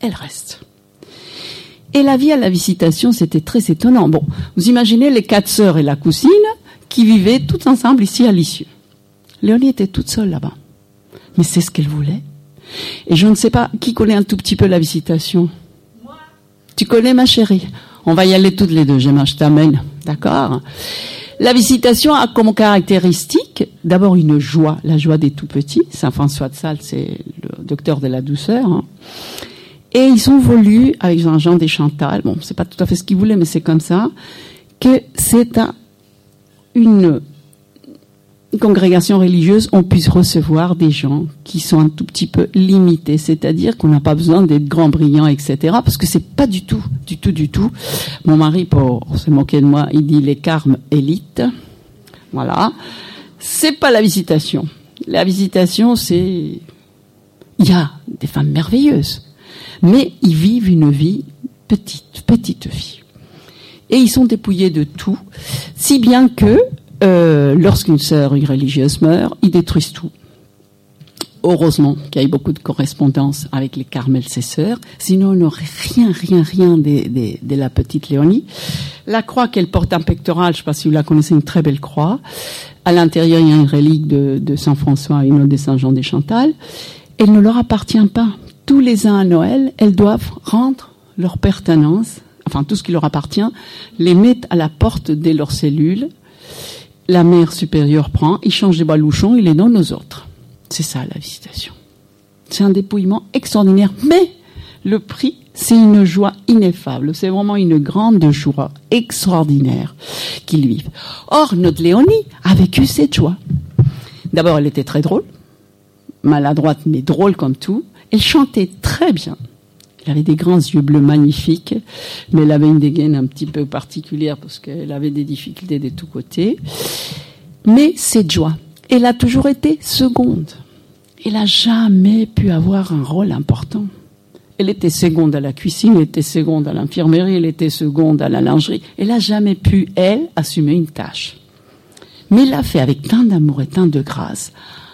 elle reste. Et la vie à la Visitation, c'était très étonnant. Bon, vous imaginez les 4 sœurs et la cousine qui vivaient toutes ensemble ici à Lisieux. Léonie était toute seule là-bas. Mais c'est ce qu'elle voulait. Et je ne sais pas, qui connaît un tout petit peu la Visitation? Moi. Tu connais, ma chérie? On va y aller toutes les deux, je t'amène. D'accord? La Visitation a comme caractéristique, d'abord une joie, la joie des tout petits. Saint François de Sales, c'est le docteur de la douceur. Hein. Et ils ont voulu, avec Jean des Chantal, bon, c'est pas tout à fait ce qu'ils voulaient, mais c'est comme ça, que c'est une congrégation religieuse, on puisse recevoir des gens qui sont un tout petit peu limités, c'est-à-dire qu'on n'a pas besoin d'être grand, brillant, etc., parce que c'est pas du tout. Mon mari, pour se moquer de moi, il dit les carmes élites. Voilà. C'est pas la Visitation. La Visitation, c'est, il y a des femmes merveilleuses, mais ils vivent une vie petite vie. Et ils sont dépouillés de tout, si bien que lorsqu'une sœur, une religieuse meurt, ils détruisent tout. Heureusement qu'il y a eu beaucoup de correspondance avec les Carmels, ses sœurs, sinon on n'aurait rien de la petite Léonie. La croix qu'elle porte en pectoral, je ne sais pas si vous la connaissez, une très belle croix. À l'intérieur, il y a une relique de Saint François et une autre de Saint Jean des Chantal. Elle ne leur appartient pas. Tous les ans à Noël, elles doivent rendre leur pertenance, enfin tout ce qui leur appartient, les mettre à la porte de leur cellule. La mère supérieure prend, il change les baluchons, il les donne aux autres. C'est ça la Visitation. C'est un dépouillement extraordinaire, mais le prix, c'est une joie ineffable. C'est vraiment une grande joie extraordinaire qu'ils vivent. Or, notre Léonie a vécu cette joie. D'abord, elle était très drôle, maladroite, mais drôle comme tout. Elle chantait très bien. Elle avait des grands yeux bleus magnifiques, mais elle avait une dégaine un petit peu particulière parce qu'elle avait des difficultés de tous côtés. Mais cette joie, elle a toujours été seconde. Elle n'a jamais pu avoir un rôle important. Elle était seconde à la cuisine, elle était seconde à l'infirmerie, elle était seconde à la lingerie. Elle n'a jamais pu, elle, assumer une tâche. Mais elle l'a fait avec tant d'amour et tant de grâce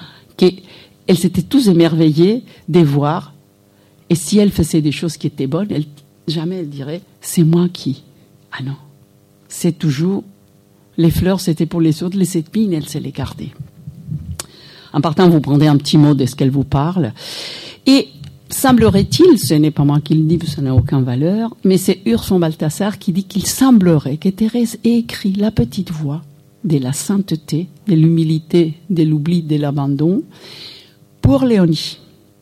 qu'elle s'était tous émerveillée de voir. Et si elle faisait des choses qui étaient bonnes, jamais elle dirait « c'est moi qui ». Ah non, c'est toujours les fleurs, c'était pour les autres, les épines, elle se les gardait. En partant, vous prendrez un petit mot de ce qu'elle vous parle. Et semblerait-il, ce n'est pas moi qui le dis, ça n'a aucune valeur, mais c'est Urson Balthasar qui dit qu'il semblerait que Thérèse ait écrit la petite voix de la sainteté, de l'humilité, de l'oubli, de l'abandon pour Léonie.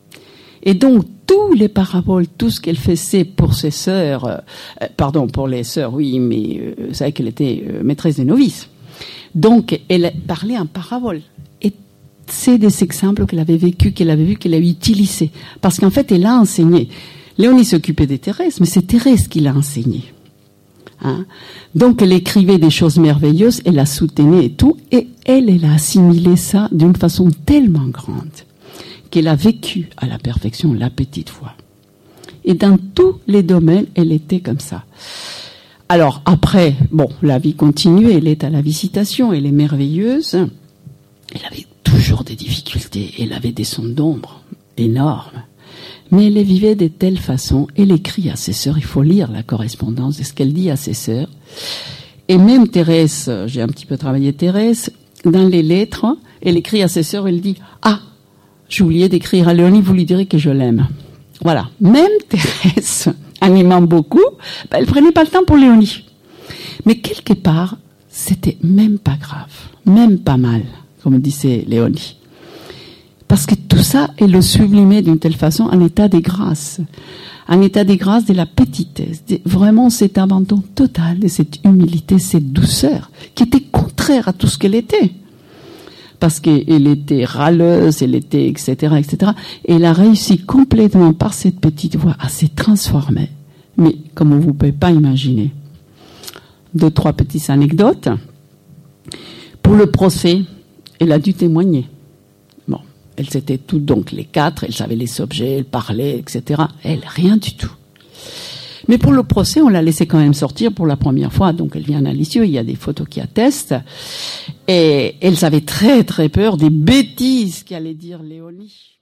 Et donc, tous les paraboles, tout ce qu'elle faisait pour ses sœurs, pour les sœurs, oui, mais vous savez qu'elle était maîtresse des novices. Donc, elle parlait en paraboles. Et c'est des exemples qu'elle avait vécu, qu'elle avait vu, qu'elle a utilisé. Parce qu'en fait, elle a enseigné. Léonie s'occupait de Thérèse, mais c'est Thérèse qui l'a enseigné. Hein? Donc, elle écrivait des choses merveilleuses, elle la soutenait et tout, et elle a assimilé ça d'une façon tellement grande qu'elle a vécu à la perfection la petite voix. Et dans tous les domaines, elle était comme ça. Alors après, bon, la vie continue, elle est à la Visitation, elle est merveilleuse. Elle avait toujours des difficultés, elle avait des sondes d'ombre énormes. Mais elle les vivait de telle façon, elle écrit à ses sœurs, il faut lire la correspondance de ce qu'elle dit à ses sœurs. Et même Thérèse, j'ai un petit peu travaillé Thérèse, dans les lettres, elle écrit à ses sœurs, elle dit « Ah, j'ai oublié d'écrire à Léonie, vous lui direz que je l'aime. » Voilà. Même Thérèse, en aimant beaucoup, elle prenait pas le temps pour Léonie. Mais quelque part, c'était même pas grave, même pas mal, comme disait Léonie. Parce que tout ça, elle le sublimait d'une telle façon, un état de grâce. Un état de grâce de la petitesse. Vraiment cet abandon total de cette humilité, cette douceur, qui était contraire à tout ce qu'elle était. Parce qu'elle était râleuse, elle était, etc., etc. Et elle a réussi complètement par cette petite voix à se transformer. Mais comme vous ne pouvez pas imaginer. 2-3 petites anecdotes. Pour le procès, elle a dû témoigner. Bon, elles étaient toutes, donc les 4, elles savaient les objets, elles parlaient, etc. Elle, rien du tout. Mais pour le procès, on l'a laissé quand même sortir pour la première fois. Donc, elle vient à Lisieux, il y a des photos qui attestent. Et elles avaient très, très peur des bêtises qu'allait dire Léonie.